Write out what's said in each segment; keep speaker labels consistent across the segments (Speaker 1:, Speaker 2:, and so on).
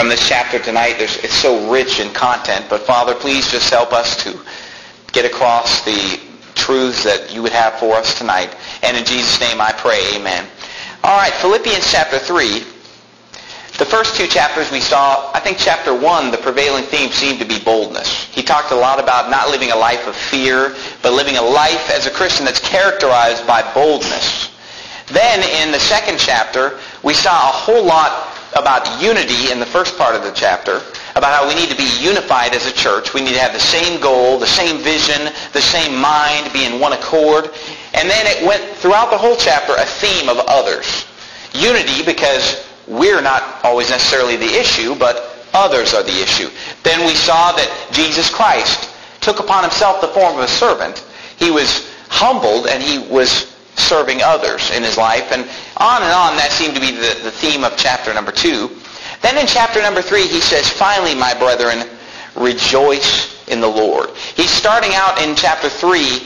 Speaker 1: from this chapter tonight. It's so rich in content, but Father, please just help us to get across the truths that you would have for us tonight. And in Jesus' name I pray, amen. All right, Philippians chapter 3. The first two chapters we saw, I think chapter 1, the prevailing theme seemed to be boldness. He talked a lot about not living a life of fear, but living a life as a Christian that's characterized by boldness. Then in the second chapter, we saw a whole lot about unity in the first part of the chapter, about how we need to be unified as a church. We need to have the same goal, the same vision, the same mind, be in one accord. And then it went throughout the whole chapter a theme of others. Unity because we're not always necessarily the issue, but others are the issue. Then we saw that Jesus Christ took upon himself the form of a servant. He was humbled and he was serving others in his life. And on, that seemed to be the theme of chapter number 2. Then in chapter number 3, he says, finally, my brethren, rejoice in the Lord. He's starting out in chapter 3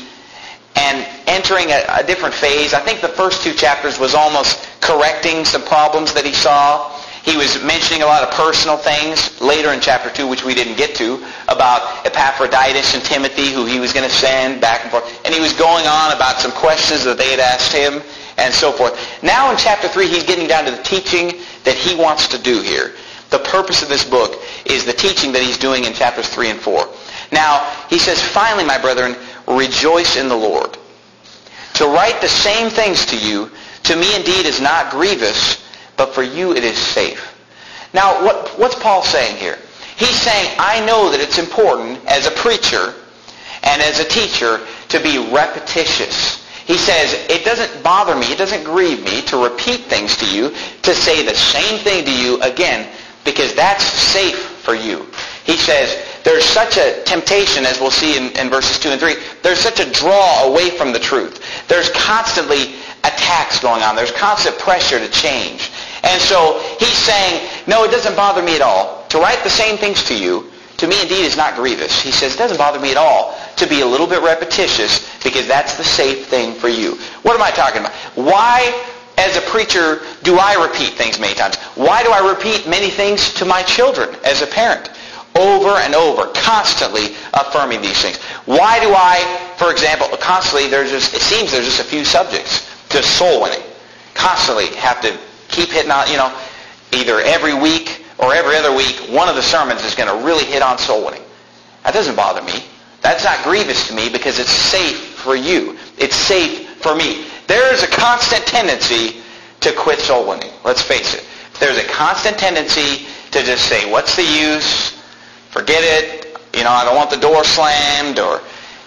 Speaker 1: and entering a different phase. I think the first two chapters was almost correcting some problems that he saw. He was mentioning a lot of personal things later in chapter 2, which we didn't get to, about Epaphroditus and Timothy, who he was going to send back and forth. And he was going on about some questions that they had asked him and so forth. Now in chapter 3, he's getting down to the teaching that he wants to do here. The purpose of this book is the teaching that he's doing in chapters 3 and 4. Now, he says, finally, my brethren, rejoice in the Lord. To write the same things to you, to me indeed is not grievous, but for you it is safe. Now, what's Paul saying here? He's saying, I know that it's important as a preacher and as a teacher to be repetitious. He says, it doesn't bother me, it doesn't grieve me to repeat things to you, to say the same thing to you again, because that's safe for you. He says, there's such a temptation, as we'll see in verses 2 and 3, there's such a draw away from the truth. There's constantly attacks going on. There's constant pressure to change. And so he's saying, no, it doesn't bother me at all. To write the same things to you, to me indeed is not grievous. He says, it doesn't bother me at all to be a little bit repetitious, because that's the safe thing for you. What am I talking about? Why, as a preacher, do I repeat things many times? Why do I repeat many things to my children as a parent? Over and over, constantly affirming these things. Why do I, for example, constantly, it seems there's just a few subjects to soul winning. Constantly have to keep hitting on, either every week or every other week, one of the sermons is going to really hit on soul winning. That doesn't bother me. That's not grievous to me because it's safe for you. It's safe for me. There is a constant tendency to quit soul winning. Let's face it. There's a constant tendency to just say, what's the use? Forget it. I don't want the door slammed, or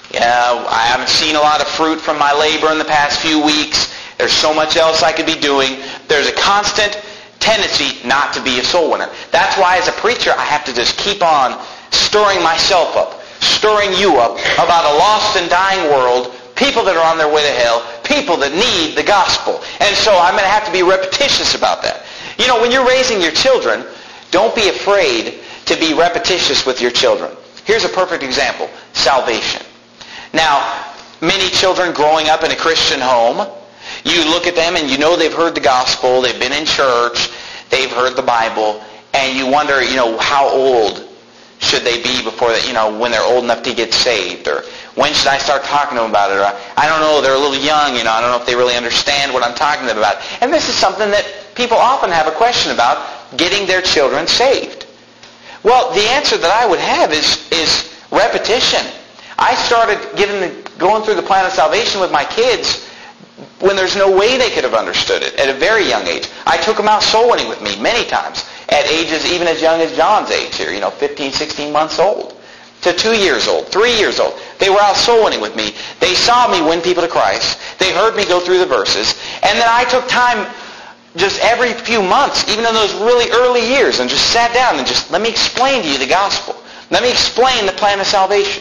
Speaker 1: I haven't seen a lot of fruit from my labor in the past few weeks. There's so much else I could be doing. There's a constant tendency not to be a soul winner. That's why as a preacher I have to just keep on stirring myself up, stirring you up about a lost and dying world, people that are on their way to hell, people that need the gospel. And so I'm going to have to be repetitious about that. When you're raising your children, don't be afraid to be repetitious with your children. Here's a perfect example. Salvation. Now, many children growing up in a Christian home, you look at them and they've heard the gospel, they've been in church, they've heard the Bible, and you wonder, how old should they be before when they're old enough to get saved, or when should I start talking to them about it, or I don't know, they're a little young, I don't know if they really understand what I'm talking to them about. And this is something that people often have a question about, getting their children saved. Well, the answer that I would have is repetition. I started going through the plan of salvation with my kids when there's no way they could have understood it at a very young age. I took them out soul winning with me many times at ages even as young as John's age here, 15, 16 months old to 2 years old, 3 years old. They were out soul winning with me. They saw me win people to Christ. They heard me go through the verses. And then I took time just every few months, even in those really early years, and just sat down and just, let me explain to you the gospel. Let me explain the plan of salvation.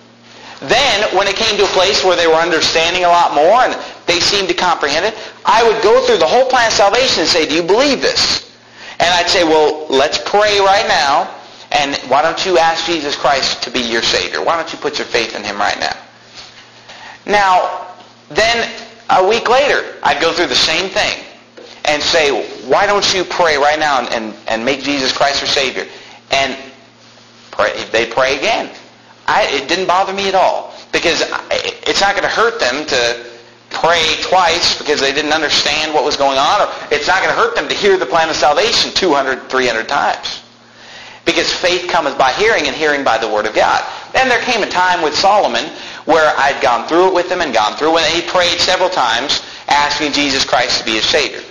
Speaker 1: Then, when it came to a place where they were understanding a lot more and they seemed to comprehend it, I would go through the whole plan of salvation and say, do you believe this? And I'd say, well, let's pray right now, and why don't you ask Jesus Christ to be your Savior? Why don't you put your faith in Him right now? Now, then a week later, I'd go through the same thing. and say, why don't you pray right now and make Jesus Christ your Savior? And they pray again. It didn't bother me at all, because it's not going to hurt them to pray twice because they didn't understand what was going on, or it's not going to hurt them to hear the plan of salvation 200, 300 times. Because faith cometh by hearing, and hearing by the Word of God. Then there came a time with Solomon where I'd gone through it with him and gone through it, and he prayed several times asking Jesus Christ to be his Savior.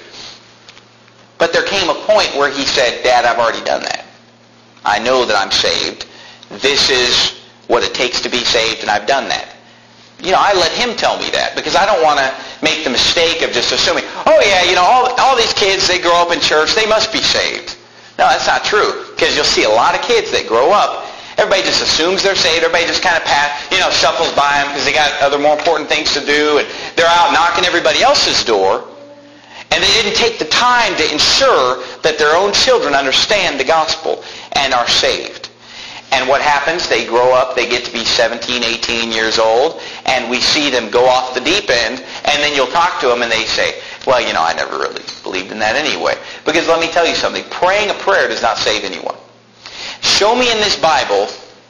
Speaker 1: But there came a point where he said, Dad, I've already done that. I know that I'm saved. This is what it takes to be saved, and I've done that. I let him tell me that, because I don't want to make the mistake of just assuming, oh yeah, all these kids, they grow up in church, they must be saved. No, that's not true, because you'll see a lot of kids that grow up, everybody just assumes they're saved, everybody just kind of shuffles by them because they got other more important things to do, and they're out knocking everybody else's door, and they didn't take the time to ensure that their own children understand the gospel and are saved. And what happens? They grow up, they get to be 17, 18 years old, and we see them go off the deep end, and then you'll talk to them and they say, well, I never really believed in that anyway. Because let me tell you something, praying a prayer does not save anyone. Show me in this Bible,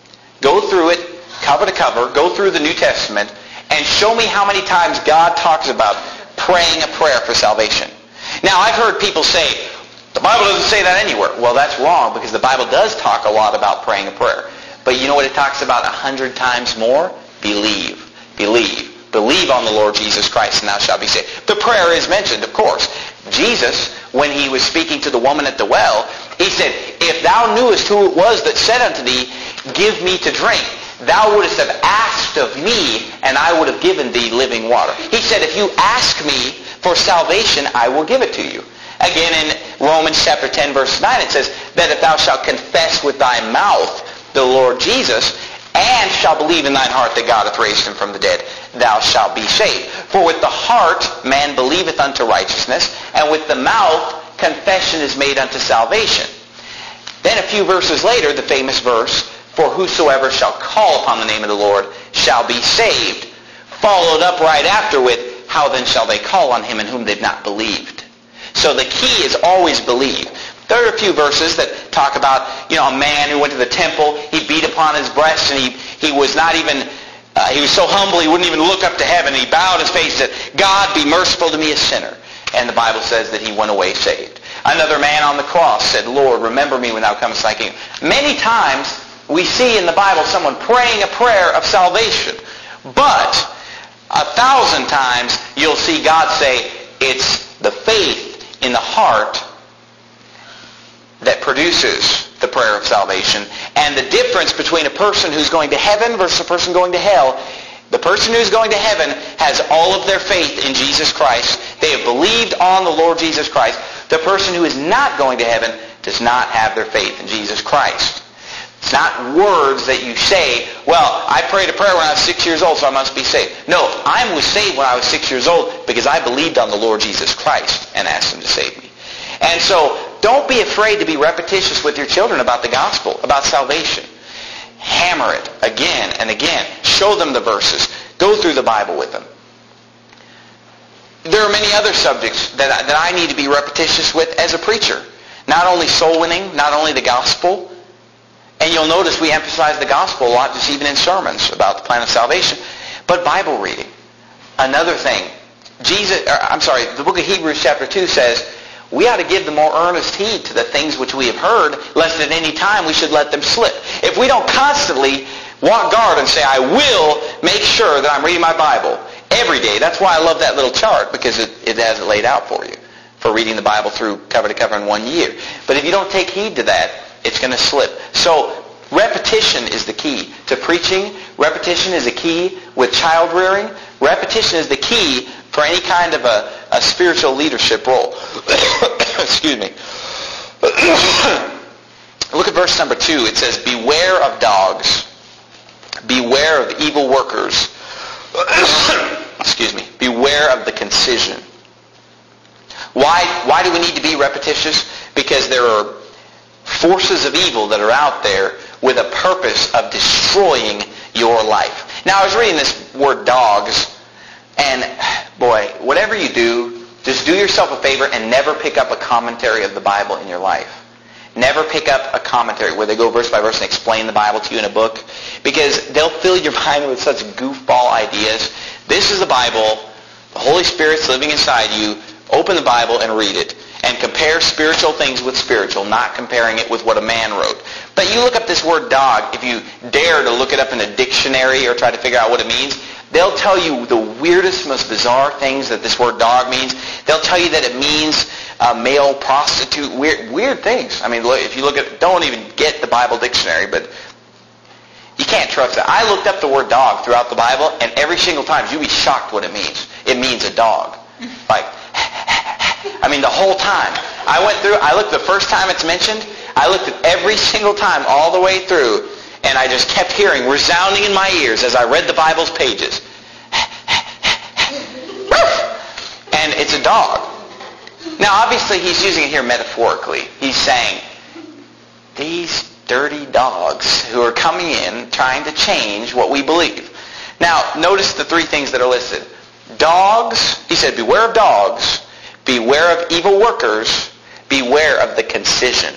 Speaker 1: go through it cover to cover, go through the New Testament, and show me how many times God talks about praying a prayer for salvation. Now, I've heard people say, the Bible doesn't say that anywhere. Well, that's wrong, because the Bible does talk a lot about praying a prayer. But you know what it talks about 100 times more? Believe. Believe. Believe on the Lord Jesus Christ, and thou shalt be saved. The prayer is mentioned, of course. Jesus, when he was speaking to the woman at the well, he said, if thou knewest who it was that said unto thee, give me to drink, thou wouldst have asked of me, and I would have given thee living water. He said, if you ask me for salvation, I will give it to you. Again, in Romans chapter 10, verse 9, it says, that if thou shalt confess with thy mouth the Lord Jesus, and shalt believe in thine heart that God hath raised him from the dead, thou shalt be saved. For with the heart man believeth unto righteousness, and with the mouth confession is made unto salvation. Then a few verses later, the famous verse, for whosoever shall call upon the name of the Lord shall be saved. Followed up right after with, how then shall they call on him in whom they've not believed? So the key is always believe. There are a few verses that talk about, a man who went to the temple, he beat upon his breast, and he was not even, he was so humble he wouldn't even look up to heaven. He bowed his face and said, God, be merciful to me, a sinner. And the Bible says that he went away saved. Another man on the cross said, Lord, remember me when thou comest thy kingdom. Many times we see in the Bible someone praying a prayer of salvation. But 1,000 times you'll see God say, it's the faith in the heart that produces the prayer of salvation. And the difference between a person who's going to heaven versus a person going to hell, the person who's going to heaven has all of their faith in Jesus Christ. They have believed on the Lord Jesus Christ. The person who is not going to heaven does not have their faith in Jesus Christ. It's not words that you say, well, I prayed a prayer when I was 6 years old, so I must be saved. No, I was saved when I was 6 years old because I believed on the Lord Jesus Christ and asked him to save me. And so don't be afraid to be repetitious with your children about the gospel, about salvation. Hammer it again and again. Show them the verses. Go through the Bible with them. There are many other subjects that I need to be repetitious with as a preacher. Not only soul winning, not only the gospel. And you'll notice we emphasize the gospel a lot, just even in sermons about the plan of salvation. But Bible reading. Another thing. The book of Hebrews chapter 2 says, we ought to give the more earnest heed to the things which we have heard, lest at any time we should let them slip. If we don't constantly walk guard and say, I will make sure that I'm reading my Bible every day. That's why I love that little chart, because it has it laid out for you, for reading the Bible through cover to cover in 1 year. But if you don't take heed to that, it's going to slip. So repetition is the key to preaching. Repetition is the key with child rearing. Repetition is the key for any kind of a spiritual leadership role. Excuse me. Look at verse number 2. It says, beware of dogs. Beware of evil workers. Excuse me. Beware of the concision. Why do we need to be repetitious? Because there are forces of evil that are out there with a purpose of destroying your life. Now, I was reading this word dogs, and boy, whatever you do, Just do yourself a favor and never pick up a commentary of the Bible in your life. Never pick up a commentary where they go verse by verse and explain the Bible to you in a book, because they'll fill your mind with such goofball ideas. This is the Bible. The Holy Spirit's living inside you. Open the Bible and read it. And compare spiritual things with spiritual, not comparing it with what a man wrote. But you look up this word dog, if you dare to look it up in a dictionary or try to figure out what it means, they'll tell you the weirdest, most bizarre things that this word dog means. They'll tell you that it means male prostitute, weird things. I mean, if you look at, don't even get the Bible dictionary, but you can't trust it. I looked up the word dog throughout the Bible, and every single time, you'd be shocked what it means. It means a dog. Like, I mean, the whole time. I looked the first time it's mentioned, I looked at every single time all the way through, and I just kept hearing, resounding in my ears as I read the Bible's pages. And it's a dog. Now, obviously, he's using it here metaphorically. He's saying, these dirty dogs who are coming in trying to change what we believe. Now, notice the three things that are listed. Dogs, he said, beware of dogs, beware of evil workers, beware of the concision.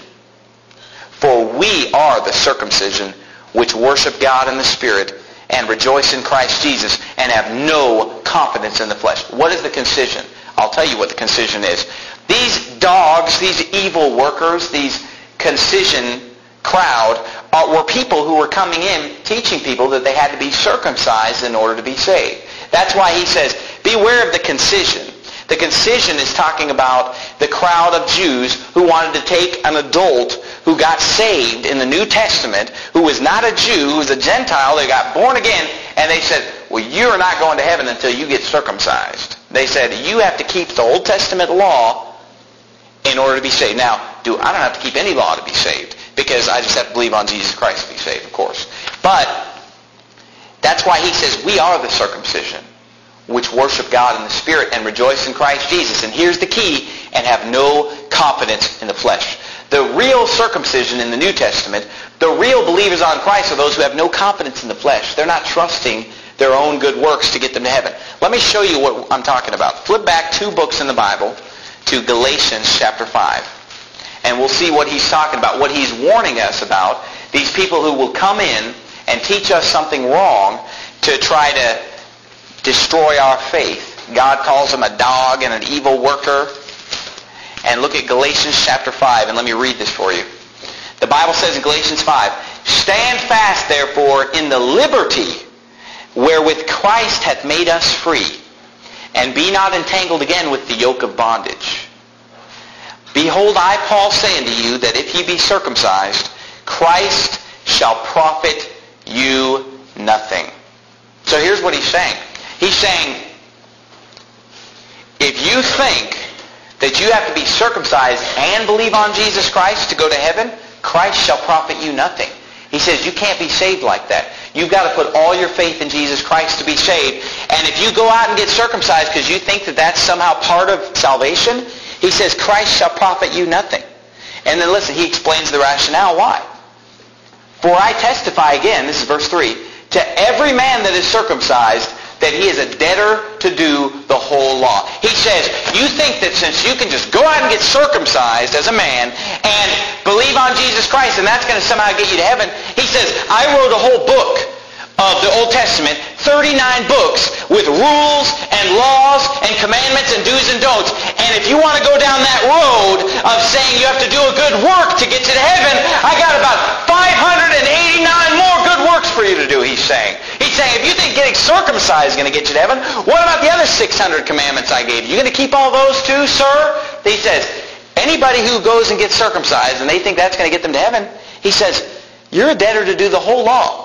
Speaker 1: For we are the circumcision which worship God in the Spirit and rejoice in Christ Jesus and have no confidence in the flesh. What is the concision? I'll tell you what the concision is. These dogs, these evil workers, these concision crowd were people who were coming in teaching people that they had to be circumcised in order to be saved. That's why he says, beware of the concision. The concision is talking about the crowd of Jews who wanted to take an adult who got saved in the New Testament, who was not a Jew, who was a Gentile, they got born again, and they said, well, you are not going to heaven until you get circumcised. They said, you have to keep the Old Testament law in order to be saved. Now, I don't have to keep any law to be saved, because I just have to believe on Jesus Christ to be saved, of course. But that's why he says, we are the circumcision, which worship God in the Spirit and rejoice in Christ Jesus. And here's the key, and have no confidence in the flesh. The real circumcision in the New Testament, the real believers on Christ are those who have no confidence in the flesh. They're not trusting their own good works to get them to heaven. Let me show you what I'm talking about. Flip back 2 books in the Bible to Galatians chapter 5. And we'll see what he's talking about, what he's warning us about. These people who will come in and teach us something wrong to try to destroy our faith. God calls them a dog and an evil worker. And look at Galatians chapter 5, and let me read this for you. The Bible says in Galatians 5, stand fast, therefore, in the liberty wherewith Christ hath made us free, and be not entangled again with the yoke of bondage. Behold, I, Paul, say unto you, that if ye be circumcised, Christ shall profit you nothing. So here's what he's saying. He's saying, if you think that you have to be circumcised and believe on Jesus Christ to go to heaven, Christ shall profit you nothing. He says you can't be saved like that. You've got to put all your faith in Jesus Christ to be saved. And if you go out and get circumcised because you think that that's somehow part of salvation, he says Christ shall profit you nothing. And then listen, he explains the rationale why. For I testify again, this is verse 3, to every man that is circumcised, that he is a debtor to do the whole law. He says, you think that since you can just go out and get circumcised as a man and believe on Jesus Christ and that's going to somehow get you to heaven, he says, I wrote a whole book of the Old Testament, 39 books with rules and laws and commandments and do's and don'ts. And if you want to go down that road of saying you have to do a good work to get to heaven, I got about 589 more good works for you to do, he's saying. He's saying, if you think getting circumcised is going to get you to heaven, what about the other 600 commandments I gave you? You going to keep all those too, sir? He says, anybody who goes and gets circumcised and they think that's going to get them to heaven, he says, you're a debtor to do the whole law.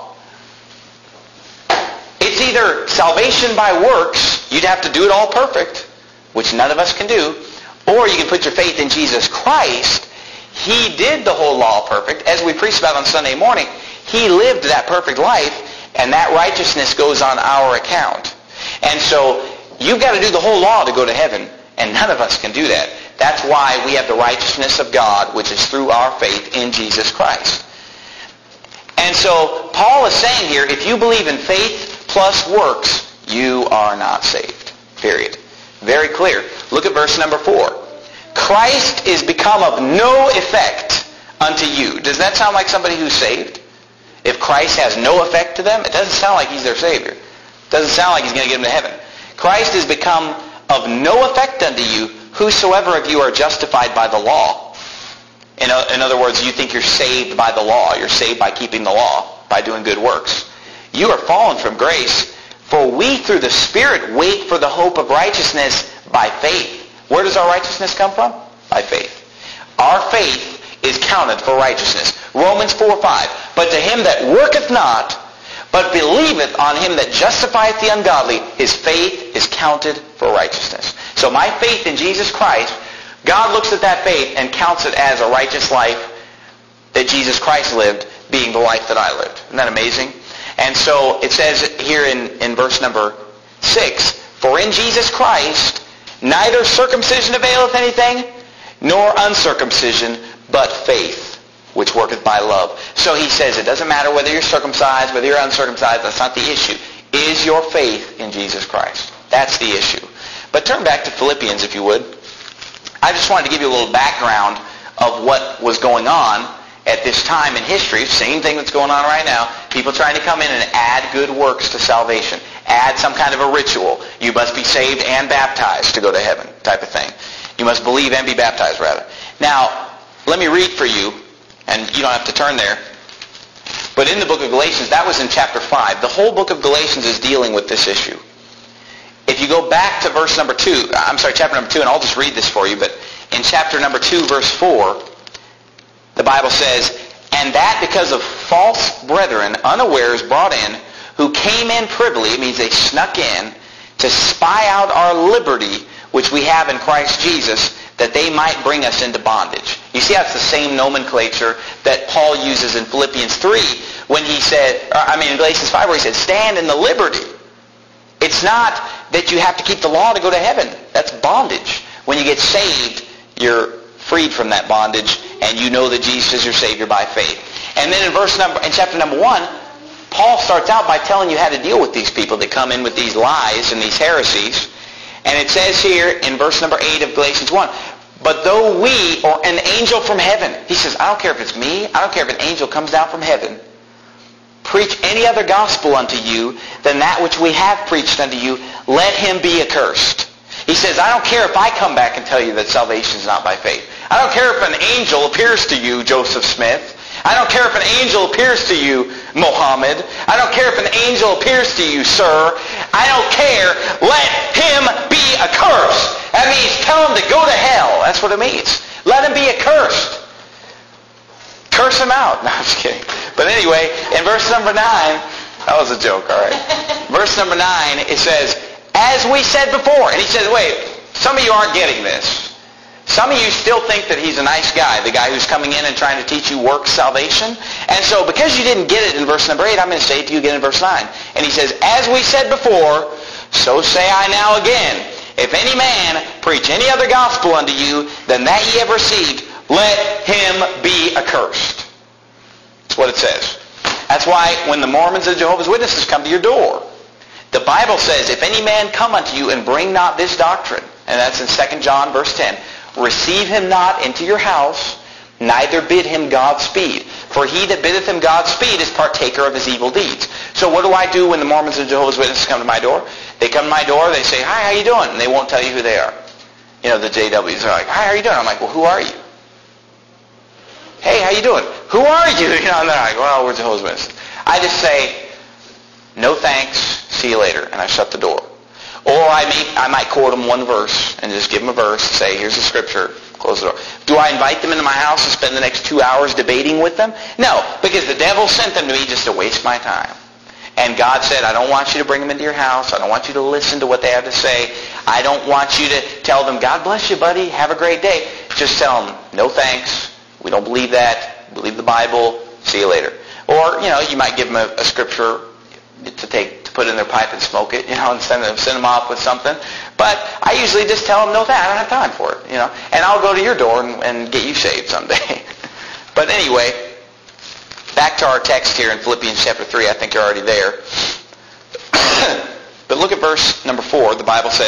Speaker 1: It's either salvation by works, you'd have to do it all perfect, which none of us can do, or you can put your faith in Jesus Christ. He did the whole law perfect. As we preached about on Sunday morning, he lived that perfect life, and that righteousness goes on our account. And so you've got to do the whole law to go to heaven, and none of us can do that. That's why we have the righteousness of God, which is through our faith in Jesus Christ. And so Paul is saying here, if you believe in faith plus works, you are not saved. Period. Very clear. Look at verse number 4. Christ is become of no effect unto you. Does that sound like somebody who's saved? If Christ has no effect to them, it doesn't sound like he's their Savior. It doesn't sound like he's going to get them to heaven. Christ is become of no effect unto you, whosoever of you are justified by the law. In other words, you think you're saved by the law. You're saved by keeping the law, by doing good works. You are fallen from grace, for we through the Spirit wait for the hope of righteousness by faith. Where does our righteousness come from? By faith. Our faith is counted for righteousness. Romans 4:5. But to him that worketh not, but believeth on him that justifieth the ungodly, his faith is counted for righteousness. So my faith in Jesus Christ, God looks at that faith and counts it as a righteous life that Jesus Christ lived, being the life that I lived. Isn't that amazing? And so it says here in verse number 6, for in Jesus Christ neither circumcision availeth anything, nor uncircumcision, but faith, which worketh by love. So he says it doesn't matter whether you're circumcised, whether you're uncircumcised, that's not the issue. Is your faith in Jesus Christ? That's the issue. But turn back to Philippians, if you would. I just wanted to give you a little background of what was going on at this time in history. Same thing that's going on right now. People trying to come in and add good works to salvation. Add some kind of a ritual. You must be saved and baptized to go to heaven, type of thing. You must believe and be baptized, rather. Now, let me read for you, and you don't have to turn there. But in the book of Galatians, that was in chapter 5. The whole book of Galatians is dealing with this issue. If you go back to chapter number 2, and I'll just read this for you, but in chapter number 2, verse 4, the Bible says, and that because of false brethren, unawares brought in, who came in privily, it means they snuck in, to spy out our liberty, which we have in Christ Jesus, that they might bring us into bondage. You see how it's the same nomenclature that Paul uses in Philippians 3 when he said, in Galatians 5 where he said, stand in the liberty. It's not that you have to keep the law to go to heaven. That's bondage. When you get saved, you're freed from that bondage, and you know that Jesus is your Savior by faith. And then in chapter number 1, Paul starts out by telling you how to deal with these people that come in with these lies and these heresies. And it says here in verse number 8 of Galatians 1, but though we, or an angel from heaven, he says, I don't care if it's me, I don't care if an angel comes down from heaven, preach any other gospel unto you than that which we have preached unto you, let him be accursed. He says, I don't care if I come back and tell you that salvation is not by faith. I don't care if an angel appears to you, Joseph Smith. I don't care if an angel appears to you, Mohammed. I don't care if an angel appears to you, sir. I don't care. Let him be accursed. That means tell him to go to hell. That's what it means. Let him be accursed. Curse him out. No, I'm just kidding. But anyway, in verse number 9, that was a joke, all right. Verse number 9, it says, as we said before. And he says, wait, some of you aren't getting this. Some of you still think that he's a nice guy, the guy who's coming in and trying to teach you works salvation. And so because you didn't get it in verse number 8, I'm going to say it to you again in verse 9. And he says, as we said before, so say I now again, if any man preach any other gospel unto you than that ye have received, let him be accursed. That's what it says. That's why when the Mormons and Jehovah's Witnesses come to your door, the Bible says, if any man come unto you and bring not this doctrine, and that's in 2 John verse 10, receive him not into your house, neither bid him Godspeed. For he that biddeth him Godspeed is partaker of his evil deeds. So what do I do when the Mormons and Jehovah's Witnesses come to my door? They come to my door, they say, hi, how you doing? And they won't tell you who they are. You know, the JWs are like, hi, how you doing? I'm like, well, who are you? Hey, how you doing? Who are you? You know, and they're like, well, we're Jehovah's Witnesses. I just say, no thanks, see you later, and I shut the door. Or I might quote them one verse and just give them a verse, say, here's the scripture, close the door. Do I invite them into my house and spend the next 2 hours debating with them? No, because the devil sent them to me just to waste my time. And God said, I don't want you to bring them into your house. I don't want you to listen to what they have to say. I don't want you to tell them, God bless you, buddy, have a great day. Just tell them, no thanks, we don't believe that, believe the Bible, see you later. Or, you know, you might give them a scripture to put in their pipe and smoke it, you know, and send them off with something. But I usually just tell them, no thanks, I don't have time for it, you know. And I'll go to your door and get you saved someday. But anyway, back to our text here in Philippians chapter 3. I think you're already there. But look at verse number 4. The Bible says,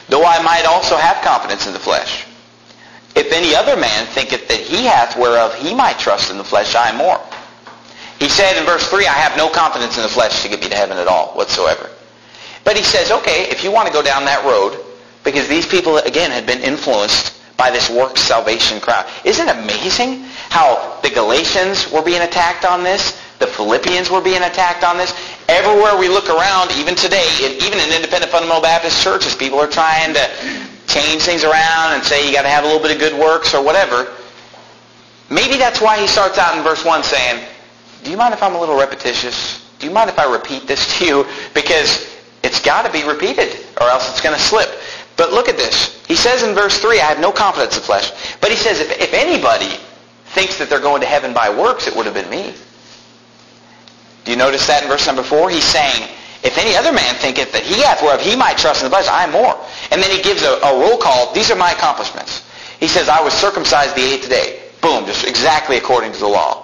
Speaker 1: though I might also have confidence in the flesh. If any other man thinketh that he hath whereof he might trust in the flesh, I am more. He said in verse 3, I have no confidence in the flesh to get me to heaven at all whatsoever. But he says, okay, if you want to go down that road, because these people, again, had been influenced by this works salvation crowd. Isn't it amazing how the Galatians were being attacked on this? The Philippians were being attacked on this. Everywhere we look around, even today, even in independent fundamental Baptist churches, people are trying to change things around and say you got to have a little bit of good works or whatever. Maybe that's why he starts out in verse 1 saying, do you mind if I'm a little repetitious? Do you mind if I repeat this to you? Because it's got to be repeated or else it's going to slip. But look at this. He says in verse 3, I have no confidence in the flesh. But he says, if anybody thinks that they're going to heaven by works, it would have been me. Do you notice that in verse number 4? He's saying, if any other man thinketh that he hath whereof he might trust in the flesh, I am more. And then he gives a roll call. These are my accomplishments. He says, I was circumcised the 8th day. Boom, just exactly according to the law.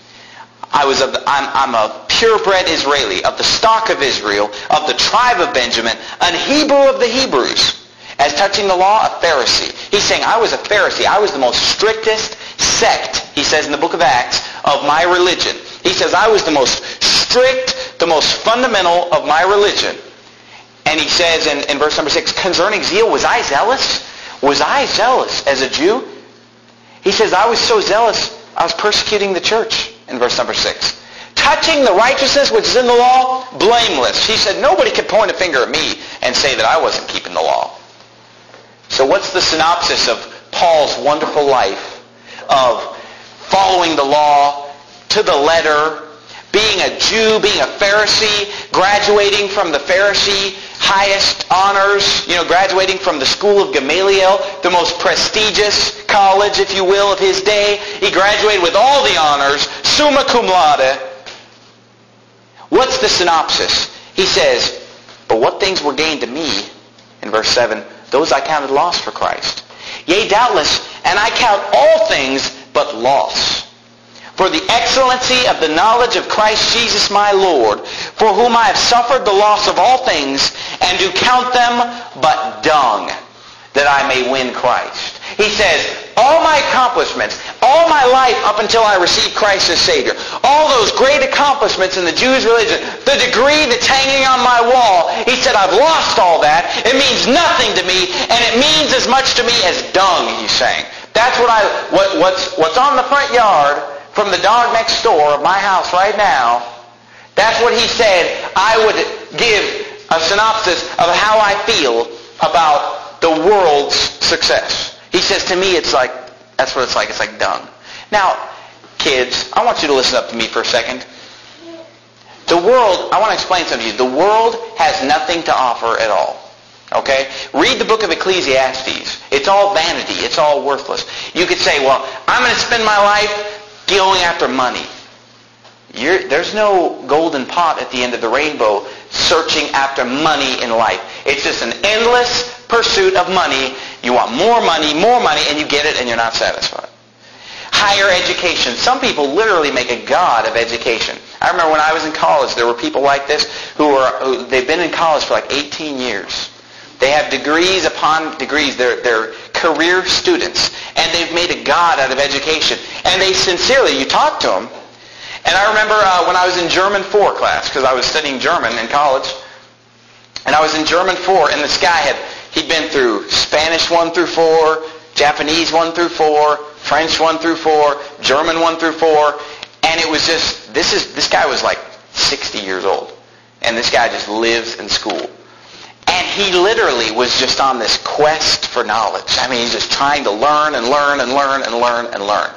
Speaker 1: I'm a purebred Israeli, of the stock of Israel, of the tribe of Benjamin, an Hebrew of the Hebrews. As touching the law, a Pharisee. He's saying, I was a Pharisee. I was the most strictest sect, he says in the book of Acts, of my religion. He says, I was the most strict, the most fundamental of my religion. And he says in verse number 6, concerning zeal, was I zealous? Was I zealous as a Jew? He says, I was so zealous, I was persecuting the church, in verse number 6. Touching the righteousness which is in the law, blameless. He said, nobody could point a finger at me and say that I wasn't keeping the law. So what's the synopsis of Paul's wonderful life of following the law to the letter, being a Jew, being a Pharisee, graduating from the Pharisee highest honors, graduating from the school of Gamaliel, the most prestigious college, if you will, of his day. He graduated with all the honors, summa cum laude. What's the synopsis? He says, but what things were gained to me, in verse 7, those I counted loss for Christ. Yea, doubtless, and I count all things but loss, for the excellency of the knowledge of Christ Jesus my Lord, for whom I have suffered the loss of all things, and do count them but dung, that I may win Christ. He says, all my accomplishments, all my life up until I received Christ as Savior, all those great accomplishments in the Jewish religion, the degree that's hanging on my wall, he said, I've lost all that. It means nothing to me, and it means as much to me as dung, he's saying. That's what's on the front yard from the dog next door of my house right now. That's what he said. I would give a synopsis of how I feel about the world's success. He says, to me, it's like, that's what it's like. It's like dung. Now, kids, I want you to listen up to me for a second. The world, I want to explain something to you. The world has nothing to offer at all. Okay? Read the book of Ecclesiastes. It's all vanity. It's all worthless. You could say, well, I'm going to spend my life going after money. There's no golden pot at the end of the rainbow searching after money in life. It's just an endless pursuit of money. You want more money, and you get it, and you're not satisfied. Higher education. Some people literally make a god of education. I remember when I was in college, there were people like this who they've been in college for like 18 years. They have degrees upon degrees. They're career students, and they've made a god out of education. And they sincerely, you talk to them. And I remember when I was in German 4 class, because I was studying German in college, and I was in German 4, and this guy he'd been through Spanish 1 through 4, Japanese 1 through 4, French 1 through 4, German 1 through 4, and it was just, this guy was like 60 years old, and this guy just lives in school. And he literally was just on this quest for knowledge. I mean, he's just trying to learn and learn and learn and learn and learn.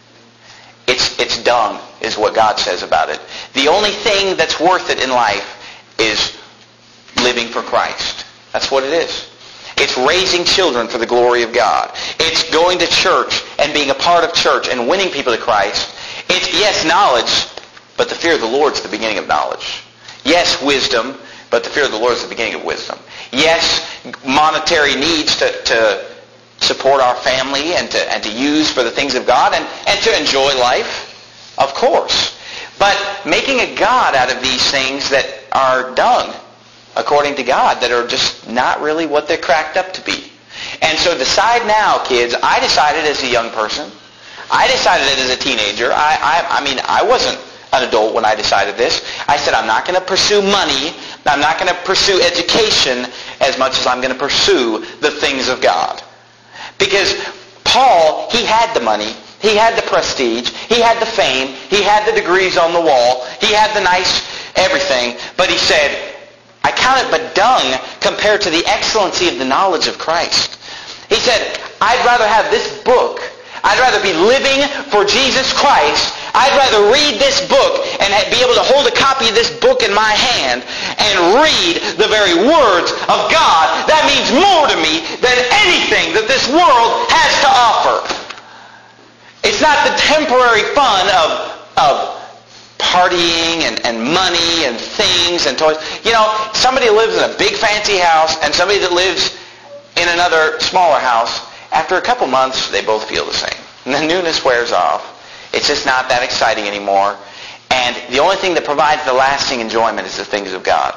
Speaker 1: It's dung, is what God says about it. The only thing that's worth it in life is living for Christ. That's what it is. It's raising children for the glory of God. It's going to church and being a part of church and winning people to Christ. It's, yes, knowledge, but the fear of the Lord is the beginning of knowledge. Yes, wisdom, but the fear of the Lord is the beginning of wisdom. Yes, monetary needs to support our family and to use for the things of God and to enjoy life, of course. But making a god out of these things that are dung, according to God, that are just not really what they're cracked up to be. And so decide now, kids. I decided as a young person. I decided it as a teenager. I wasn't an adult when I decided this. I said, I'm not going to pursue money. I'm not going to pursue education as much as I'm going to pursue the things of God. Because Paul, he had the money. He had the prestige. He had the fame. He had the degrees on the wall. He had the nice everything. But he said, I count it but dung compared to the excellency of the knowledge of Christ. He said, I'd rather have this book. I'd rather be living for Jesus Christ. I'd rather read this book and be able to hold a copy of this book in my hand and read the very words of God. That means more to me than anything that this world has to offer. It's not the temporary fun of partying and money and things and toys. You know, somebody lives in a big fancy house and somebody that lives in another smaller house, after a couple months, they both feel the same. And the newness wears off. It's just not that exciting anymore. And the only thing that provides the lasting enjoyment is the things of God.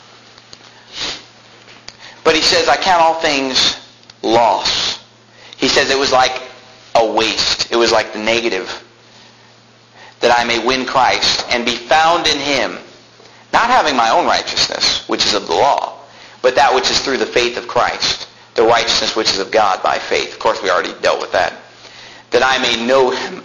Speaker 1: But he says, I count all things loss. He says it was like a waste. It was like the negative. That I may win Christ and be found in him, not having my own righteousness, which is of the law, but that which is through the faith of Christ, the righteousness which is of God by faith. Of course, we already dealt with that. That I may know him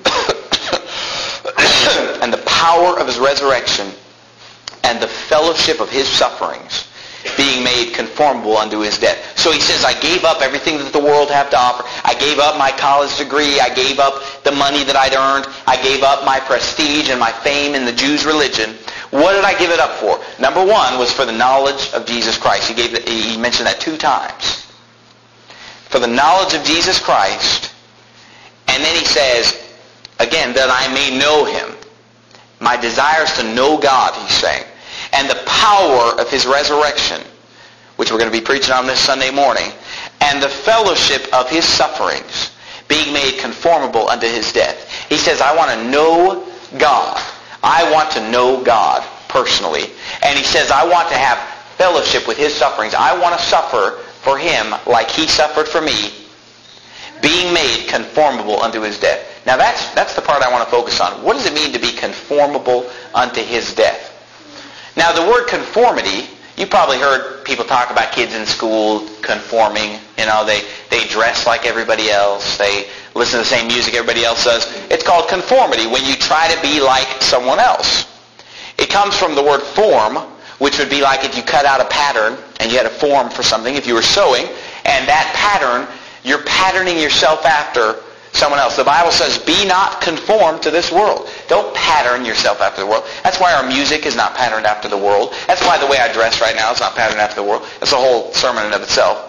Speaker 1: and the power of his resurrection and the fellowship of his sufferings, being made conformable unto his death. So he says, I gave up everything that the world have to offer. I gave up my college degree. I gave up the money that I'd earned. I gave up my prestige and my fame in the Jews' religion. What did I give it up for? Number one was for the knowledge of Jesus Christ. He mentioned that 2 times. For the knowledge of Jesus Christ. And then he says, again, that I may know him. My desire is to know God, he's saying. And the power of his resurrection, which we're going to be preaching on this Sunday morning, and the fellowship of his sufferings, being made conformable unto his death. He says, I want to know God. I want to know God personally. And he says, I want to have fellowship with his sufferings. I want to suffer for him like he suffered for me, being made conformable unto his death. Now that's the part I want to focus on. What does it mean to be conformable unto his death? Now the word conformity, you probably heard people talk about kids in school conforming. You know, they dress like everybody else. They listen to the same music everybody else does. It's called conformity when you try to be like someone else. It comes from the word form, which would be like if you cut out a pattern and you had a form for something, if you were sewing, and that pattern, you're patterning yourself after someone else. The Bible says, be not conformed to this world. Don't pattern yourself after the world. That's why our music is not patterned after the world. That's why the way I dress right now is not patterned after the world. That's a whole sermon in of itself.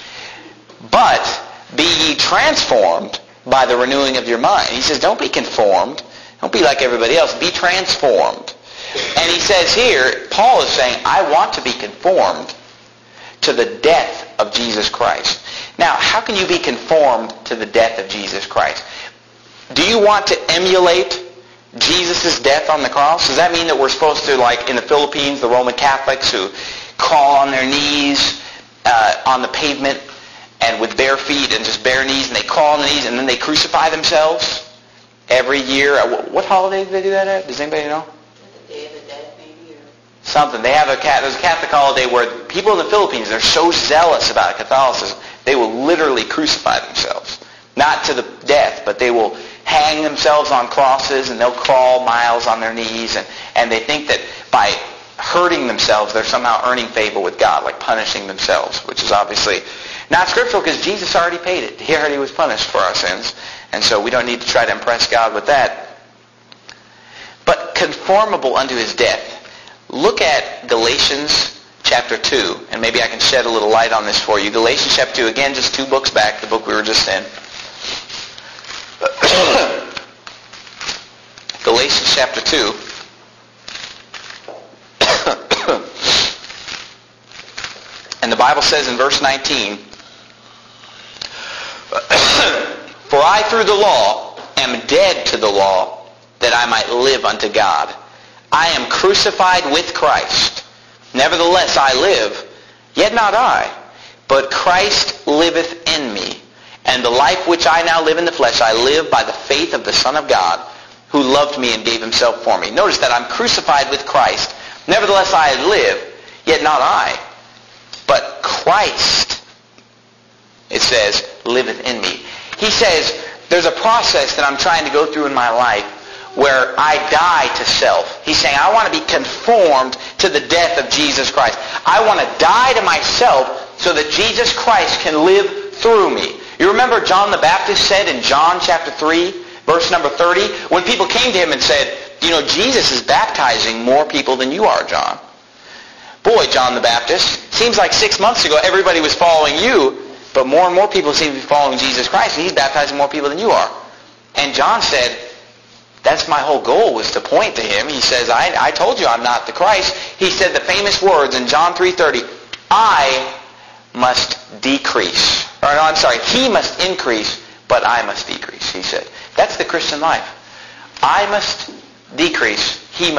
Speaker 1: But be ye transformed by the renewing of your mind. He says, don't be conformed. Don't be like everybody else. Be transformed. And he says here, Paul is saying, I want to be conformed to the death of Jesus Christ. Now, how can you be conformed to the death of Jesus Christ? Do you want to emulate Jesus' death on the cross? Does that mean that we're supposed to, like in the Philippines, the Roman Catholics who crawl on their knees on the pavement and with bare feet and just bare knees, and they crawl on the knees and then they crucify themselves every year? What holiday do they do that at? Does anybody know?
Speaker 2: The Day of the Dead, maybe?
Speaker 1: Something. There's a Catholic holiday where people in the Philippines, they're so zealous about Catholicism, they will literally crucify themselves. Not to the death, but they will hang themselves on crosses and they'll crawl miles on their knees, and they think that by hurting themselves they're somehow earning favor with God, like punishing themselves, which is obviously not scriptural because Jesus already paid it. He already was punished for our sins, and so we don't need to try to impress God with that. But conformable unto his death. Look at Galatians chapter 2, and maybe I can shed a little light on this for you. Galatians chapter 2, again, just 2 books back, the book we were just in. Galatians chapter 2. And the Bible says in verse 19, For I through the law am dead to the law, that I might live unto God. I am crucified with Christ. Nevertheless I live, yet not I, but Christ liveth in me. And the life which I now live in the flesh, I live by the faith of the Son of God, who loved me and gave himself for me. Notice that I'm crucified with Christ. Nevertheless I live, yet not I, but Christ, it says, liveth in me. He says, there's a process that I'm trying to go through in my life where I die to self. He's saying, I want to be conformed to the death of Jesus Christ. I want to die to myself so that Jesus Christ can live through me. You remember John the Baptist said in John chapter 3, verse number 30, when people came to him and said, Jesus is baptizing more people than you are, John. Boy, John the Baptist, seems like 6 months ago everybody was following you, but more and more people seem to be following Jesus Christ, and he's baptizing more people than you are. And John said, that's my whole goal, was to point to him. He says, I told you I'm not the Christ. He said the famous words in John 3:30, I must decrease. He must increase, but I must decrease, he said. That's the Christian life. I must decrease.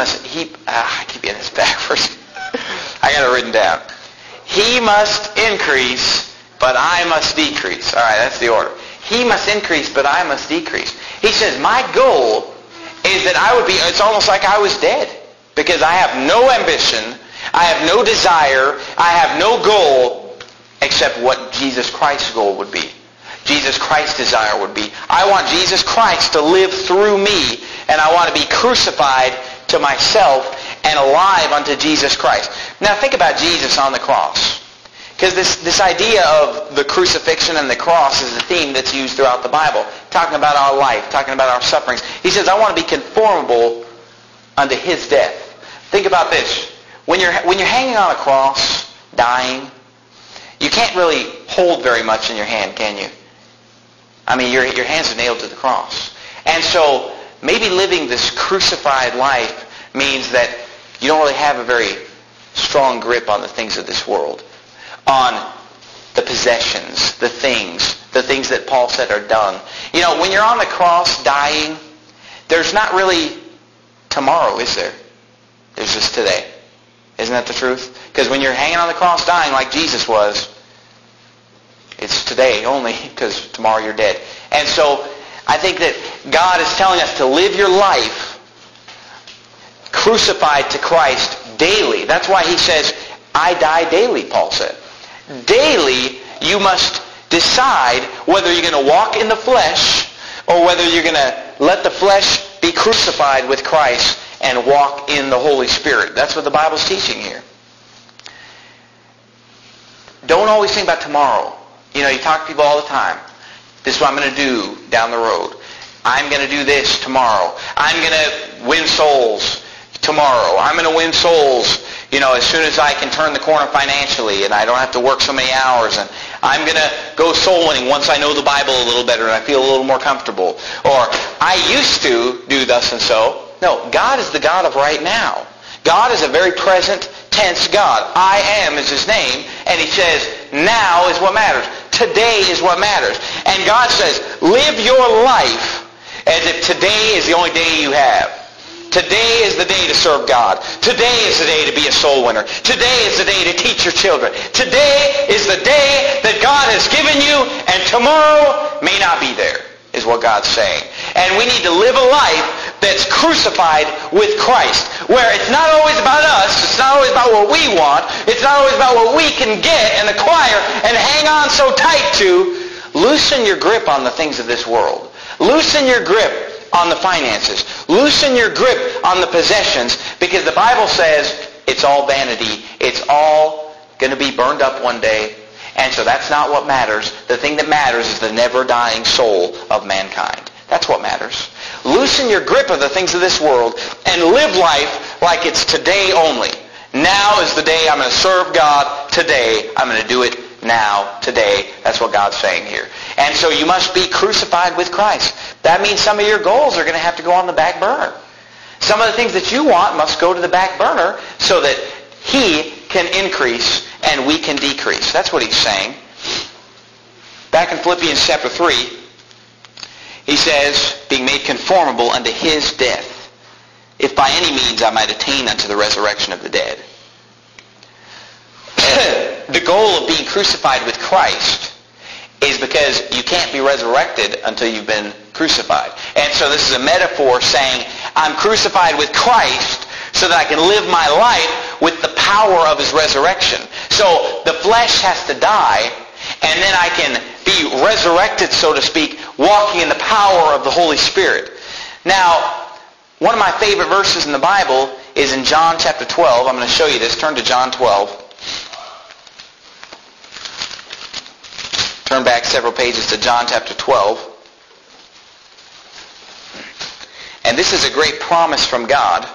Speaker 1: I keep getting this backwards. I got it written down. He must increase, but I must decrease. All right, that's the order. He must increase, but I must decrease. He says, my goal is that it's almost like I was dead, because I have no ambition, I have no desire, I have no goal except what Jesus Christ's goal would be. Jesus Christ's desire would be. I want Jesus Christ to live through me, and I want to be crucified to myself and alive unto Jesus Christ. Now think about Jesus on the cross. Because this idea of the crucifixion and the cross is a theme that's used throughout the Bible, talking about our life, talking about our sufferings. He says, I want to be conformable unto his death. Think about this. When you're hanging on a cross, dying, you can't really hold very much in your hand, can you? I mean, your hands are nailed to the cross. And so maybe living this crucified life means that you don't really have a very strong grip on the things of this world, on the possessions, the things that Paul said are done. When you're on the cross dying, there's not really tomorrow, is there? There's just today. Isn't that the truth? Because when you're hanging on the cross dying like Jesus was, it's today only, because tomorrow you're dead. And so I think that God is telling us to live your life crucified to Christ daily. That's why he says, I die daily, Paul said. Daily, you must decide whether you're going to walk in the flesh or whether you're going to let the flesh be crucified with Christ and walk in the Holy Spirit. That's what the Bible's teaching here. Don't always think about tomorrow. You talk to people all the time. This is what I'm going to do down the road. I'm going to do this tomorrow. I'm going to win souls tomorrow. I'm going to win souls, as soon as I can turn the corner financially and I don't have to work so many hours. And I'm going to go soul winning once I know the Bible a little better and I feel a little more comfortable. Or I used to do thus and so. No, God is the God of right now. God is a very present tense God. I am is his name. And he says, now is what matters. Today is what matters. And God says, live your life as if today is the only day you have. Today is the day to serve God. Today is the day to be a soul winner. Today is the day to teach your children. Today is the day that God has given you, and tomorrow may not be there, is what God's saying. And we need to live a life that's crucified with Christ, where it's not always about us, it's not always about what we want, it's not always about what we can get and acquire and hang on so tight to. Loosen your grip on the things of this world. Loosen your grip on the finances. Loosen your grip on the possessions, because the Bible says it's all vanity. It's all going to be burned up one day. And so that's not what matters. The thing that matters is the never-dying soul of mankind. That's what matters. Loosen your grip of the things of this world and live life like it's today only. Now is the day I'm going to serve God. Today I'm going to do it now, today. That's what God's saying here. And so you must be crucified with Christ. That means some of your goals are going to have to go on the back burner. Some of the things that you want must go to the back burner so that he can increase and we can decrease. That's what he's saying. Back in Philippians chapter 3, he says, being made conformable unto his death, if by any means I might attain unto the resurrection of the dead. the goal of being crucified with Christ is because you can't be resurrected until you've been crucified. And so this is a metaphor saying, I'm crucified with Christ so that I can live my life with the power of his resurrection. So the flesh has to die, and then I can be resurrected, so to speak, walking in the power of the Holy Spirit. Now, one of my favorite verses in the Bible is in John chapter 12. I'm going to show you this. Turn to John 12. Turn back several pages to John chapter 12. And this is a great promise from God.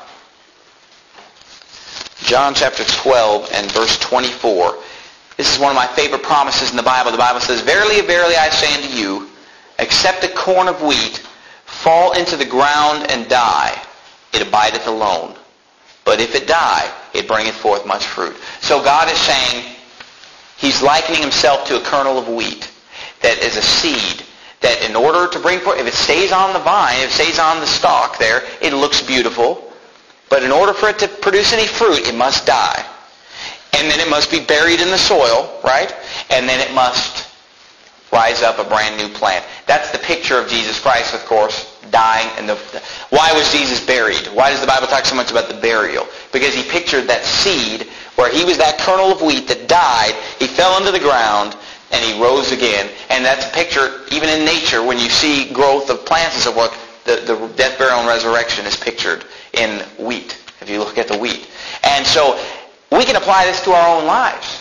Speaker 1: John chapter 12 and verse 24. This is one of my favorite promises in the Bible. The Bible says, Verily, verily, I say unto you, except a corn of wheat fall into the ground and die, it abideth alone. But if it die, it bringeth forth much fruit. So God is saying, he's likening himself to a kernel of wheat that is a seed that in order to bring forth, if it stays on the vine, if it stays on the stalk there, it looks beautiful. But in order for it to produce any fruit, it must die. And then it must be buried in the soil, right? And then it must rise up a brand new plant. That's the picture of Jesus Christ, of course, dying. Why was Jesus buried? Why does the Bible talk so much about the burial? Because he pictured that seed where he was that kernel of wheat that died. He fell into the ground and he rose again. And that's a picture, even in nature, when you see growth of plants and so forth, the death, burial, and resurrection is pictured in wheat, if you look at the wheat. And so we can apply this to our own lives.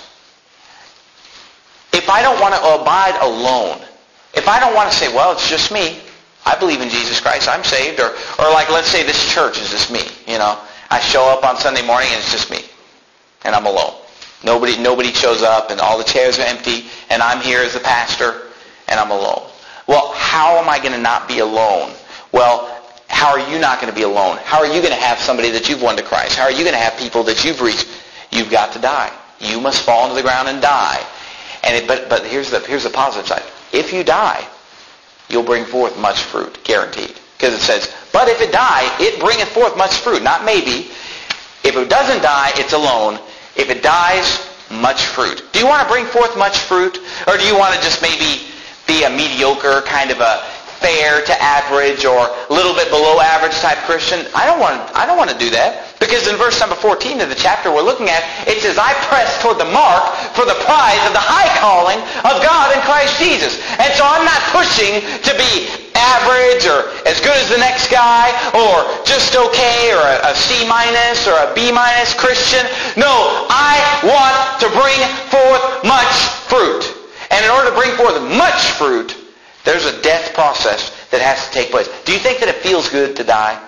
Speaker 1: If I don't want to abide alone, if I don't want to say, well, it's just me, I believe in Jesus Christ, I'm saved, or like let's say this church is just me, you know. I show up on Sunday morning and it's just me, and I'm alone. Nobody shows up and all the chairs are empty, and I'm here as the pastor, and I'm alone. Well, how am I going to not be alone? Well, how are you not going to be alone? How are you going to have somebody that you've won to Christ? How are you going to have people that you've reached? You've got to die. You must fall into the ground and die. But here's the positive side. If you die, you'll bring forth much fruit, guaranteed. Because it says, but if it die, it bringeth forth much fruit. Not maybe. If it doesn't die, it's alone. If it dies, much fruit. Do you want to bring forth much fruit? Or do you want to just maybe be a mediocre, kind of a fair to average or a little bit below average type Christian? I don't want to do that. Because in verse number 14 of the chapter we're looking at, it says, I press toward the mark for the prize of the high calling of God in Christ Jesus. And so I'm not pushing to be average or as good as the next guy or just okay or a C minus or a B minus Christian. No, I want to bring forth much fruit. And in order to bring forth much fruit, there's a death process that has to take place. Do you think that it feels good to die?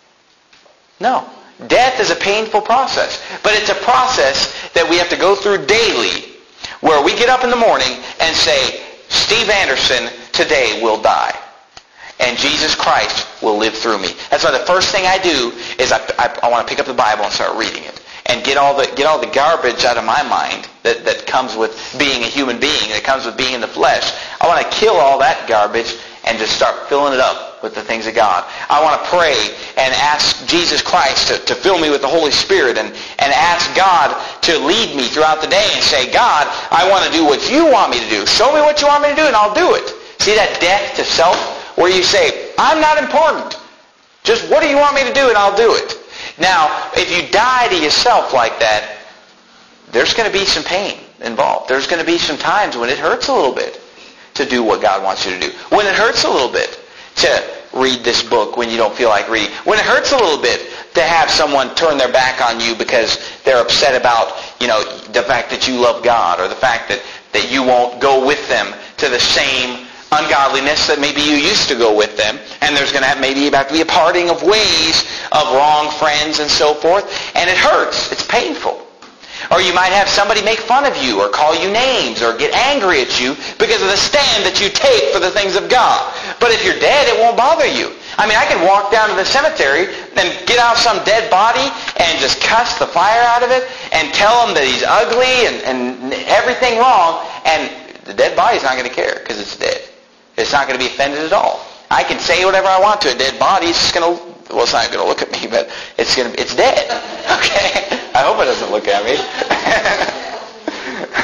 Speaker 1: No. Death is a painful process. But it's a process that we have to go through daily where we get up in the morning and say, Steve Anderson today will die. And Jesus Christ will live through me. That's why the first thing I do is I want to pick up the Bible and start reading it. And get all the garbage out of my mind that comes with being a human being, that comes with being in the flesh. I want to kill all that garbage and just start filling it up with the things of God. I want to pray and ask Jesus Christ to fill me with the Holy Spirit and ask God to lead me throughout the day and say, God, I want to do what you want me to do. Show me what you want me to do and I'll do it. See that death to self where you say, I'm not important. Just what do you want me to do and I'll do it. Now, if you die to yourself like that, there's going to be some pain involved. There's going to be some times when it hurts a little bit to do what God wants you to do. When it hurts a little bit to read this book when you don't feel like reading. When it hurts a little bit to have someone turn their back on you because they're upset about, the fact that you love God or the fact that you won't go with them to the same ungodliness that maybe you used to go with them, and there's going to have to be a parting of ways of wrong friends and so forth, and it hurts. It's painful. Or you might have somebody make fun of you or call you names or get angry at you because of the stand that you take for the things of God. But if you're dead, it won't bother you. I mean, I can walk down to the cemetery and get out some dead body and just cuss the fire out of it and tell him that he's ugly and everything wrong, and the dead body's not going to care because it's dead. It's not going to be offended at all. I can say whatever I want to a dead body. It's just going to, it's not going to look at me, but it's dead. Okay? I hope it doesn't look at me.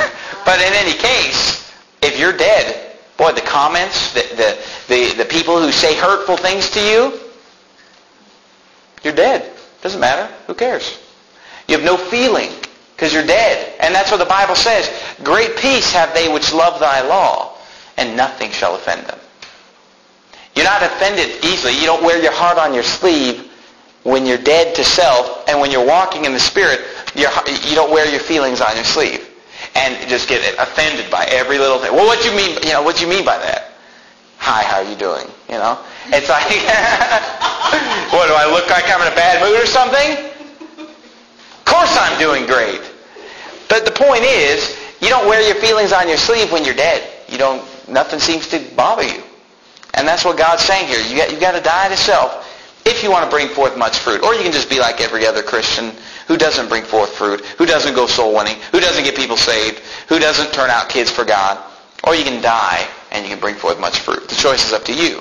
Speaker 1: But in any case, if you're dead, boy, the comments, the people who say hurtful things to you, you're dead. Doesn't matter. Who cares? You have no feeling because you're dead. And that's what the Bible says. Great peace have they which love thy law, and nothing shall offend them. You're not offended easily. You don't wear your heart on your sleeve when you're dead to self, and when you're walking in the Spirit, you don't wear your feelings on your sleeve and just get offended by every little thing. Well, what do you mean? What do you mean by that? Hi, how are you doing? It's like, what, do I look like I'm in a bad mood or something? Of course I'm doing great. But the point is, you don't wear your feelings on your sleeve when you're dead. Nothing seems to bother you. And that's what God's saying here. You got to die to self if you want to bring forth much fruit. Or you can just be like every other Christian who doesn't bring forth fruit, who doesn't go soul winning, who doesn't get people saved, who doesn't turn out kids for God. Or you can die and you can bring forth much fruit. The choice is up to you.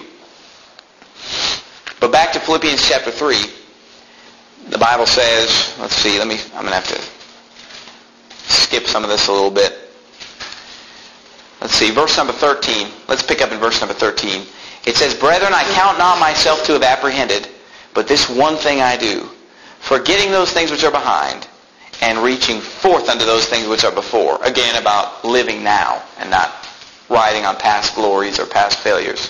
Speaker 1: But back to Philippians chapter 3. The Bible says, let's see, I'm going to have to skip some of this a little bit. Let's see, verse number 13. Let's pick up in verse number 13. It says, Brethren, I count not myself to have apprehended, but this one thing I do, forgetting those things which are behind, and reaching forth unto those things which are before. Again, about living now, and not riding on past glories or past failures.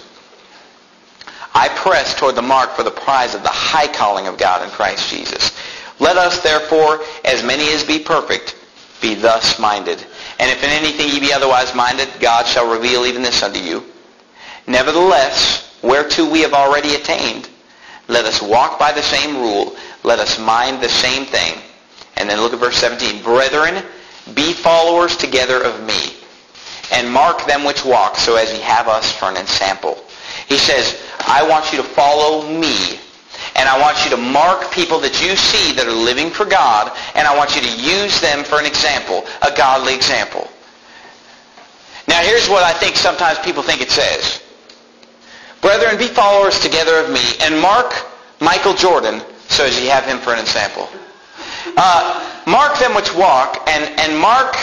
Speaker 1: I press toward the mark for the prize of the high calling of God in Christ Jesus. Let us therefore, as many as be perfect, be thus minded. And if in anything ye be otherwise minded, God shall reveal even this unto you. Nevertheless, whereto we have already attained, let us walk by the same rule, let us mind the same thing. And then look at verse 17. Brethren, be followers together of me, and mark them which walk, so as ye have us for an ensample. He says, I want you to follow me, and I want you to mark people that you see that are living for God, and I want you to use them for an example, a godly example. Now here's what I think sometimes people think it says. Brethren, be followers together of me, and mark Michael Jordan, so as ye have him for an example. Mark them which walk, and mark,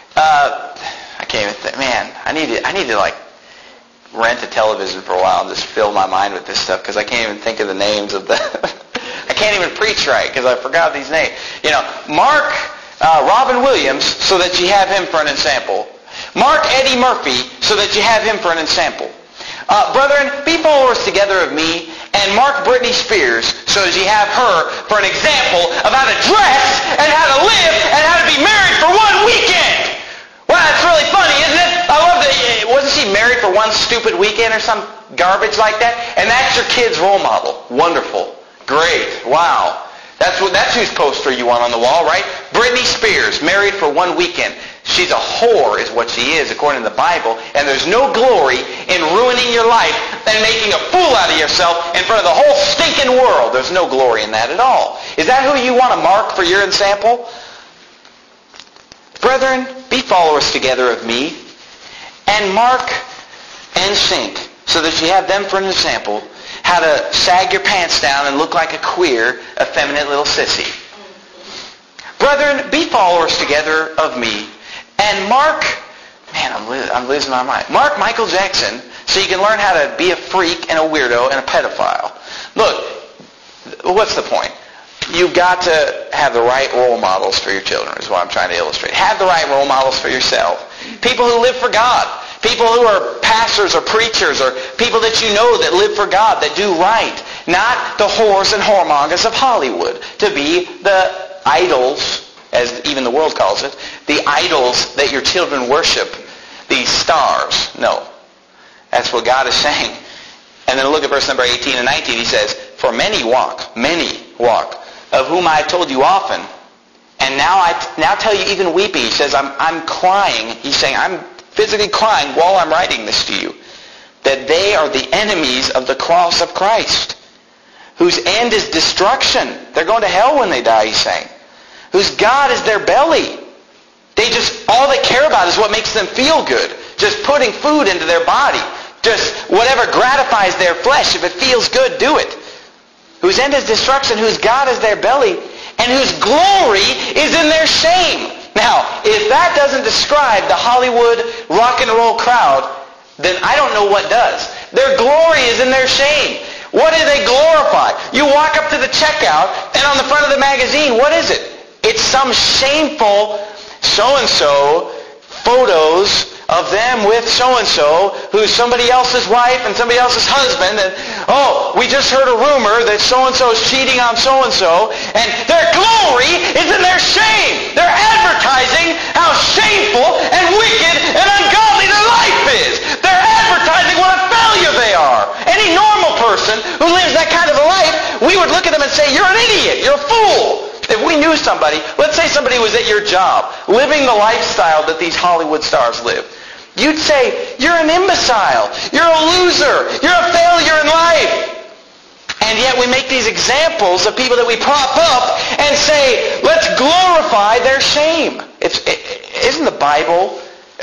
Speaker 1: I can't even think, man, I need to like rent a television for a while and just fill my mind with this stuff, because I can't even think of the names of the, I can't even preach right, because I forgot these names. Mark Robin Williams, so that you have him for an example. Mark Eddie Murphy, so that you have him for an example. Brethren, be followers together of me, and mark Britney Spears, so as you have her for an example of how to dress, and how to live, and how to be married for one weekend. Wow, it's really funny, isn't it? I love that. Wasn't she married for one stupid weekend or some garbage like that? And that's your kid's role model. Wonderful. Great. Wow. That's whose poster you want on the wall, right? Britney Spears, married for one weekend. She's a whore is what she is according to the Bible, and there's no glory in ruining your life and making a fool out of yourself in front of the whole stinking world. There's no glory in that at all. Is that who you want to mark for your example? Brethren, be followers together of me, and mark and sink, so that you have them for an example, how to sag your pants down and look like a queer, effeminate little sissy. Brethren, be followers together of me, and mark, man, I'm losing my mind. Mark Michael Jackson, so you can learn how to be a freak and a weirdo and a pedophile. Look, what's the point? You've got to have the right role models for your children, is what I'm trying to illustrate. Have the right role models for yourself. People who live for God. People who are pastors or preachers or people that you know that live for God, that do right. Not the whores and whoremongers of Hollywood. To be the idols, as even the world calls it, the idols that your children worship, these stars. No. That's what God is saying. And then look at verse number 18 and 19. He says, For many walk, of whom I have told you often, and now I tell you even weeping. He says, I'm crying. He's saying, I'm physically crying while I'm writing this to you, that they are the enemies of the cross of Christ, whose end is destruction. They're going to hell when they die, he's saying. Whose God is their belly. All they care about is what makes them feel good. Just putting food into their body. Just whatever gratifies their flesh. If it feels good, do it. Whose end is destruction, whose God is their belly, and whose glory is in their shame. Now, if that doesn't describe the Hollywood rock and roll crowd, then I don't know what does. Their glory is in their shame. What do they glorify? You walk up to the checkout, and on the front of the magazine, what is it? It's some shameful so-and-so photos of them with so-and-so who's somebody else's wife and somebody else's husband. And, oh, we just heard a rumor that so-and-so is cheating on so-and-so. And their glory is in their shame. They're advertising how shameful and wicked and ungodly their life is. They're advertising what a failure they are. Any normal person who lives that kind of a life, we would look at them and say, you're an idiot. You're a fool. If we knew somebody, let's say somebody was at your job, living the lifestyle that these Hollywood stars live, you'd say, you're an imbecile, you're a loser, you're a failure in life. And yet we make these examples of people that we prop up and say, let's glorify their shame. Isn't the Bible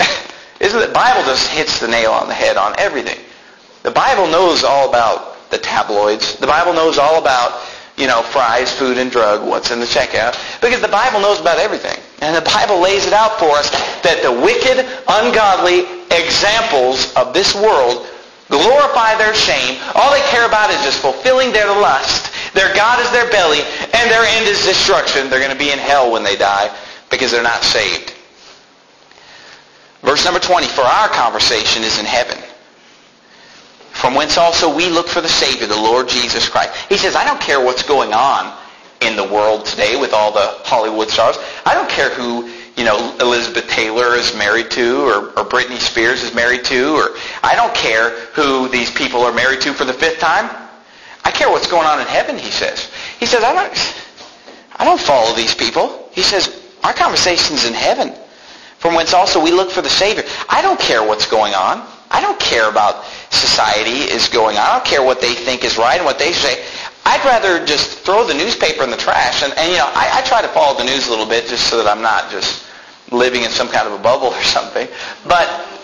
Speaker 1: just hits the nail on the head on everything. The Bible knows all about the tabloids. The Bible knows all about fries, food, and drug, what's in the checkout. Because the Bible knows about everything. And the Bible lays it out for us that the wicked, ungodly examples of this world glorify their shame. All they care about is just fulfilling their lust. Their God is their belly, and their end is destruction. They're going to be in hell when they die because they're not saved. Verse number 20, for our conversation is in heaven, from whence also we look for the Savior, the Lord Jesus Christ. He says, I don't care what's going on in the world today with all the Hollywood stars. I don't care who, Elizabeth Taylor is married to or Britney Spears is married to, or I don't care who these people are married to for the 5th time. I care what's going on in heaven, he says. He says, I don't follow these people. He says, our conversation's in heaven, from whence also we look for the Savior. I don't care what's going on. I don't care about society is going on. I don't care what they think is right and what they say. I'd rather just throw the newspaper in the trash. And I try to follow the news a little bit just so that I'm not just living in some kind of a bubble or something. But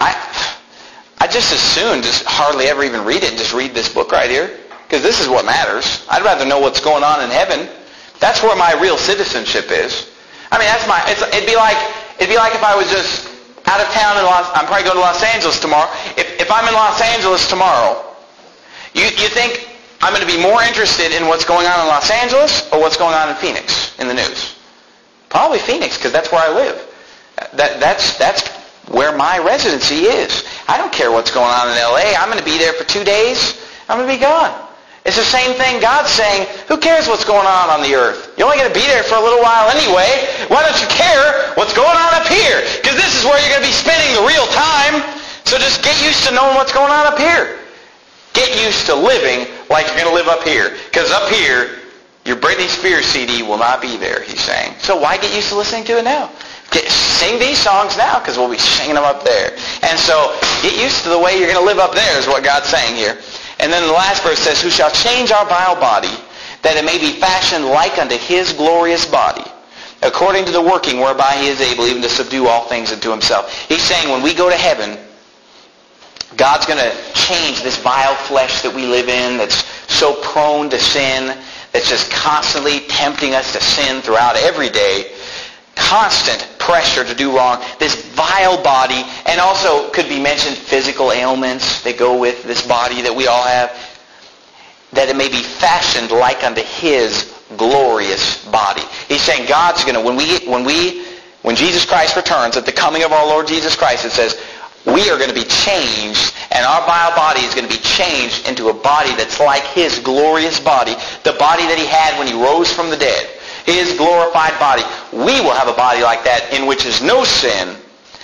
Speaker 1: I just as soon just hardly ever even read it and just read this book right here. Because this is what matters. I'd rather know what's going on in heaven. That's where my real citizenship is. I mean, it'd be like if I was just out of town I'm probably going to Los Angeles tomorrow. If I'm in Los Angeles tomorrow, you think I'm going to be more interested in what's going on in Los Angeles or what's going on in Phoenix in the news? Probably Phoenix, because that's where I live. That's where my residency is. I don't care what's going on in L.A. I'm going to be there for 2 days. I'm going to be gone. It's the same thing God's saying, who cares what's going on the earth? You're only going to be there for a little while anyway. Why don't you care what's going on up here? Because this is where you're going to be spending the real time. So just get used to knowing what's going on up here. Get used to living like you're going to live up here. Because up here, your Britney Spears CD will not be there, he's saying. So why get used to listening to it now? Sing these songs now, because we'll be singing them up there. And so get used to the way you're going to live up there is what God's saying here. And then the last verse says, who shall change our vile body, that it may be fashioned like unto his glorious body, according to the working whereby he is able even to subdue all things unto himself. He's saying when we go to heaven, God's going to change this vile flesh that we live in that's so prone to sin, that's just constantly tempting us to sin throughout every day. Constant pressure to do wrong. This vile body, and also could be mentioned physical ailments that go with this body that we all have, that it may be fashioned like unto his glorious body. He's saying God's going to, when Jesus Christ returns, at the coming of our Lord Jesus Christ, it says, we are going to be changed, and our vile body is going to be changed into a body that's like his glorious body, the body that he had when he rose from the dead. His glorified body. We will have a body like that in which is no sin,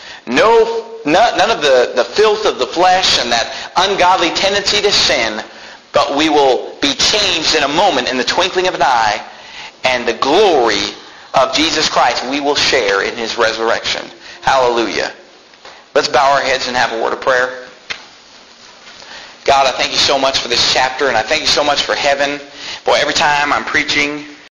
Speaker 1: none of the filth of the flesh and that ungodly tendency to sin, but we will be changed in a moment, in the twinkling of an eye, and the glory of Jesus Christ we will share in his resurrection. Hallelujah. Let's bow our heads and have a word of prayer. God, I thank you so much for this chapter, and I thank you so much for heaven. Boy, every time I'm preaching